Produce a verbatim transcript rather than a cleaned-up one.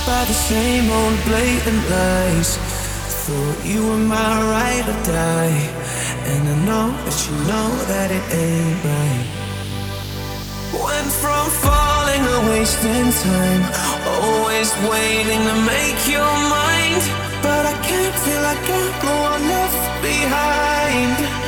by the same old blatant lies. Thought you were my ride or die, and I know that you know that it ain't right. Went from falling to wasting time, always waiting to make your mind. But I can't feel like I'm the one left behind.